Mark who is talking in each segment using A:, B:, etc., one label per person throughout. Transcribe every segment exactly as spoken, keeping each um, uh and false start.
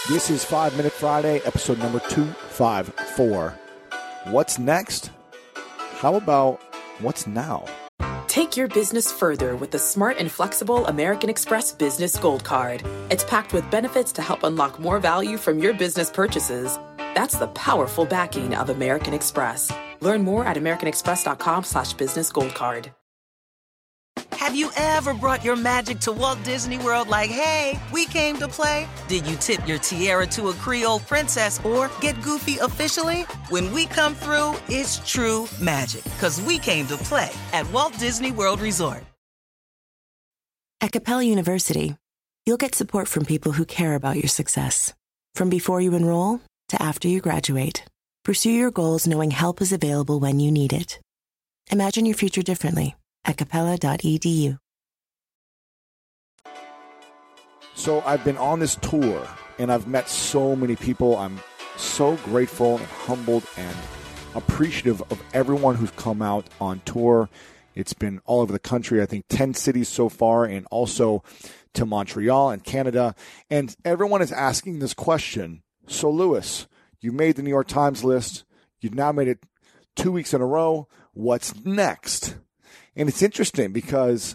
A: This is five Minute Friday, episode number two fifty-four. What's next? How about what's now?
B: Take your business further with the smart and flexible American Express Business Gold Card. It's packed with benefits to help unlock more value from your business purchases. That's the powerful backing of American Express. Learn more at americanexpress.com slash business gold card.
C: Have you ever brought your magic to Walt Disney World like, hey, we came to play? Did you tip your tiara to a Creole princess or get goofy officially? When we come through, it's true magic, because we came to play at Walt Disney World Resort.
D: At Capella University, you'll get support from people who care about your success. From before you enroll to after you graduate, pursue your goals knowing help is available when you need it. Imagine your future differently at capella dot e d u.
A: So I've been on this tour, and I've met so many people. I'm so grateful and humbled and appreciative of everyone who's come out on tour. It's been all over the country, I think ten cities so far, and also to Montreal and Canada. And everyone is asking this question. So, Lewis, you made the New York Times list. You've now made it two weeks in a row. What's next? And it's interesting because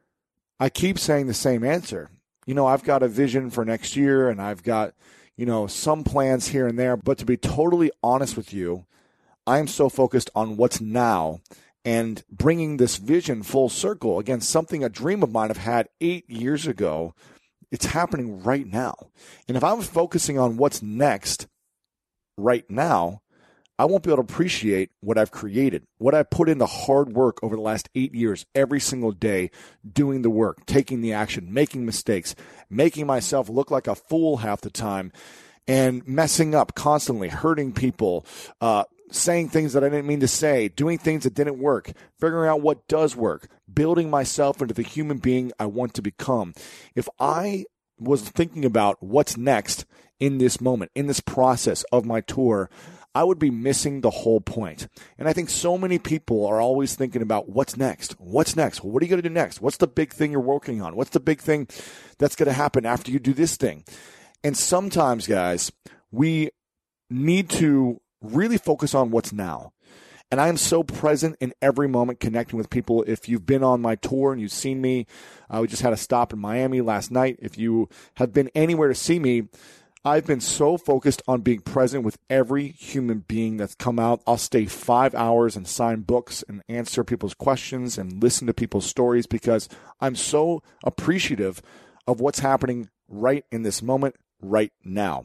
A: I keep saying the same answer. You know, I've got a vision for next year, and I've got, you know, some plans here and there. But to be totally honest with you, I am so focused on what's now and bringing this vision full circle. Again, something, a dream of mine I've had eight years ago. It's happening right now. And if I'm focusing on what's next right now, I won't be able to appreciate what I've created, what I put into hard work over the last eight years, every single day, doing the work, taking the action, making mistakes, making myself look like a fool half the time, and messing up constantly, hurting people, uh, saying things that I didn't mean to say, doing things that didn't work, figuring out what does work, building myself into the human being I want to become. If I was thinking about what's next in this moment, in this process of my tour, I would be missing the whole point. And I think so many people are always thinking about what's next? What's next? What are you going to do next? What's the big thing you're working on? What's the big thing that's going to happen after you do this thing? And sometimes, guys, we need to really focus on what's now. And I am so present in every moment connecting with people. If you've been on my tour and you've seen me, uh, we just had a stop in Miami last night. If you have been anywhere to see me, I've been so focused on being present with every human being that's come out. I'll stay five hours and sign books and answer people's questions and listen to people's stories because I'm so appreciative of what's happening right in this moment, right now.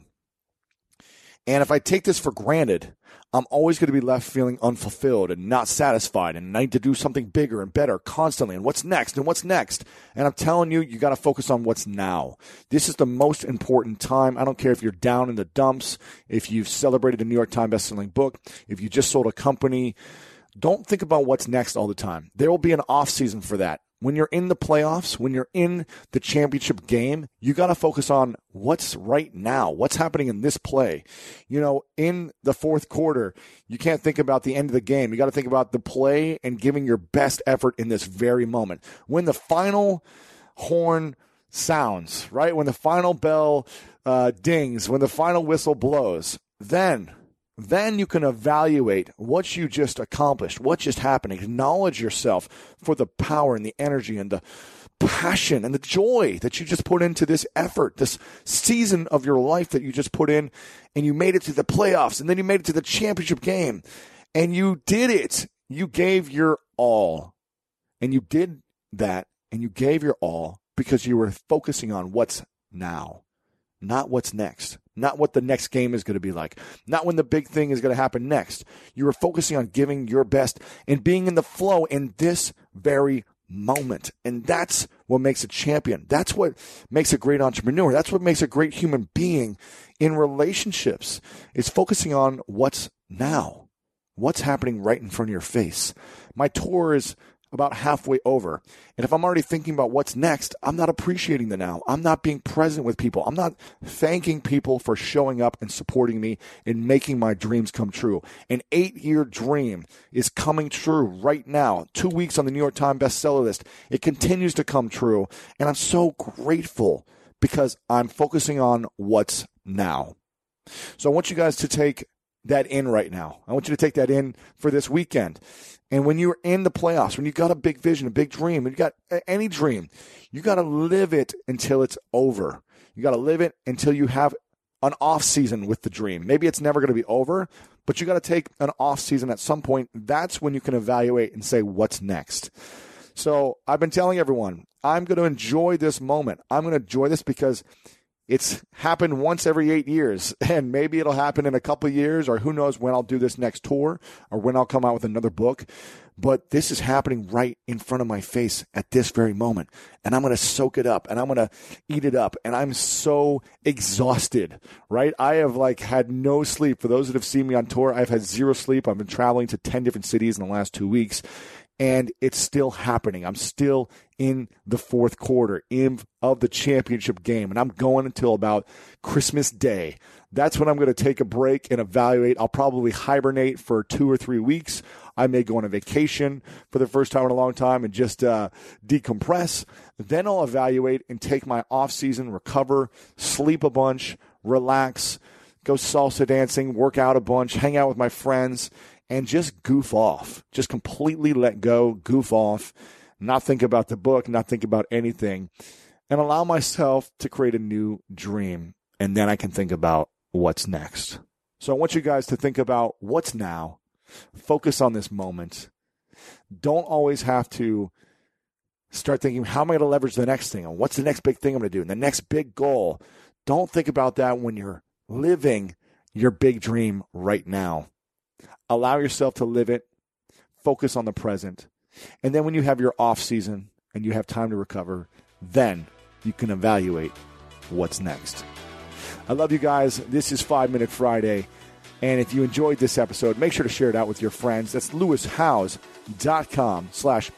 A: And if I take this for granted, I'm always going to be left feeling unfulfilled and not satisfied and I need to do something bigger and better constantly. And what's next? And what's next? And I'm telling you, you got to focus on what's now. This is the most important time. I don't care if you're down in the dumps, if you've celebrated a New York Times bestselling book, if you just sold a company. Don't think about what's next all the time. There will be an off season for that. When you're in the playoffs, when you're in the championship game, you got to focus on what's right now, what's happening in this play. You know, in the fourth quarter, you can't think about the end of the game. You got to think about the play and giving your best effort in this very moment. When the final horn sounds, right? When the final bell uh, dings, when the final whistle blows, then Then you can evaluate what you just accomplished, what just happened. Acknowledge yourself for the power and the energy and the passion and the joy that you just put into this effort, this season of your life that you just put in, and you made it to the playoffs, and then you made it to the championship game, and you did it. You gave your all, and you did that, and you gave your all because you were focusing on what's now, not what's next. Not what the next game is going to be like. Not when the big thing is going to happen next. You are focusing on giving your best and being in the flow in this very moment. And that's what makes a champion. That's what makes a great entrepreneur. That's what makes a great human being in relationships. It's focusing on what's now. What's happening right in front of your face. My tour is about halfway over. And if I'm already thinking about what's next, I'm not appreciating the now. I'm not being present with people. I'm not thanking people for showing up and supporting me and making my dreams come true. An eight-year dream is coming true right now. Two weeks on the New York Times bestseller list. It continues to come true. And I'm so grateful because I'm focusing on what's now. So I want you guys to take that in right now. I want you to take that in for this weekend. And when you're in the playoffs, when you got a big vision, a big dream, when you got any dream, you got to live it until it's over. You got to live it until you have an off season with the dream. Maybe it's never going to be over, but you got to take an off season at some point. That's when you can evaluate and say, what's next? So I've been telling everyone, I'm going to enjoy this moment. I'm going to enjoy this because it's happened once every eight years, and maybe it'll happen in a couple of years, or who knows when I'll do this next tour or when I'll come out with another book. But this is happening right in front of my face at this very moment, and I'm going to soak it up, and I'm going to eat it up, and I'm so exhausted, right? I have like had no sleep. For those that have seen me on tour, I've had zero sleep. I've been traveling to ten different cities in the last two weeks. And it's still happening. I'm still in the fourth quarter in, of the championship game, and I'm going until about Christmas Day. That's when I'm going to take a break and evaluate. I'll probably hibernate for two or three weeks. I may go on a vacation for the first time in a long time and just uh, decompress. Then I'll evaluate and take my off season, recover, sleep a bunch, relax, go salsa dancing, work out a bunch, hang out with my friends, and just goof off. Just completely let go, goof off, not think about the book, not think about anything, and allow myself to create a new dream. And then I can think about what's next. So I want you guys to think about what's now. Focus on this moment. Don't always have to start thinking, how am I going to leverage the next thing? And what's the next big thing I'm going to do? And the next big goal. Don't think about that when you're living your big dream right now. Allow yourself to live it. Focus on the present. And then when you have your off season and you have time to recover, then you can evaluate what's next. I love you guys. This is Five Minute Friday. And if you enjoyed this episode, make sure to share it out with your friends. That's lewishowes.com slash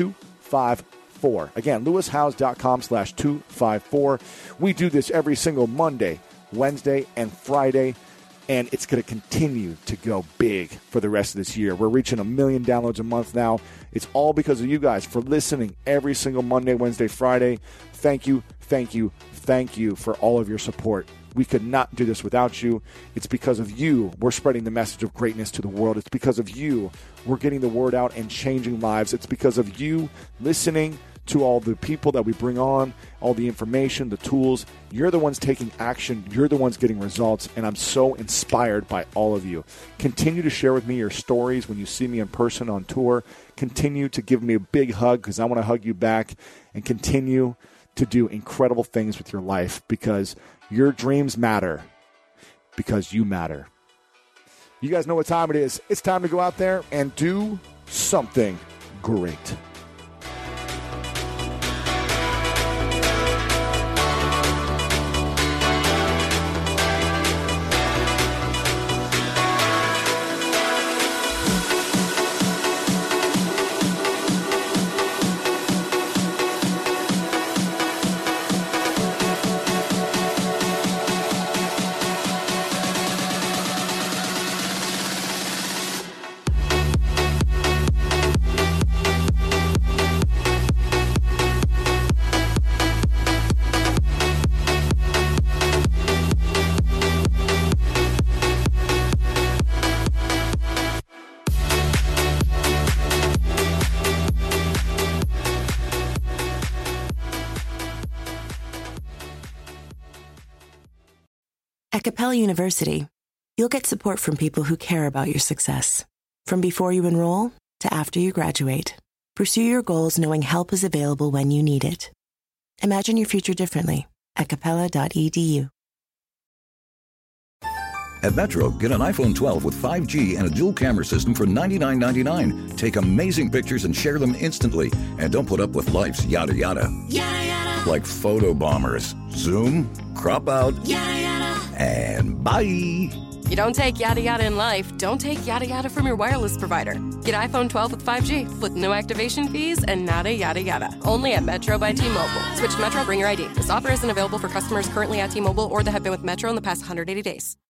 A: 254. Again, lewishowes.com slash 254. We do this every single Monday, Wednesday, and Friday. And it's going to continue to go big for the rest of this year. We're reaching a million downloads a month now. It's all because of you guys for listening every single Monday, Wednesday, Friday. Thank you, thank you, thank you for all of your support. We could not do this without you. It's because of you we're spreading the message of greatness to the world. It's because of you we're getting the word out and changing lives. It's because of you listening to all the people that we bring on, all the information, the tools. You're the ones taking action. You're the ones getting results, and I'm so inspired by all of you. Continue to share with me your stories when you see me in person on tour. Continue to give me a big hug because I want to hug you back, and continue to do incredible things with your life because your dreams matter, because you matter. You guys know what time it is. It's time to go out there and do something great.
D: At Capella University, you'll get support from people who care about your success. From before you enroll to after you graduate, pursue your goals knowing help is available when you need it. Imagine your future differently at capella dot e d u.
E: At Metro, get an iPhone twelve with five G and a dual camera system for ninety-nine ninety-nine. Take amazing pictures and share them instantly. And don't put up with life's yada yada. Yada yada. Like photo bombers. Zoom, crop out, yada yada. And bye.
F: You don't take yada yada in life, don't take yada yada from your wireless provider. Get iPhone twelve with five G with no activation fees and nada yada yada. Only at Metro by T-Mobile. Switch to Metro, bring your I D. This offer isn't available for customers currently at T-Mobile or that have been with Metro in the past one hundred eighty days.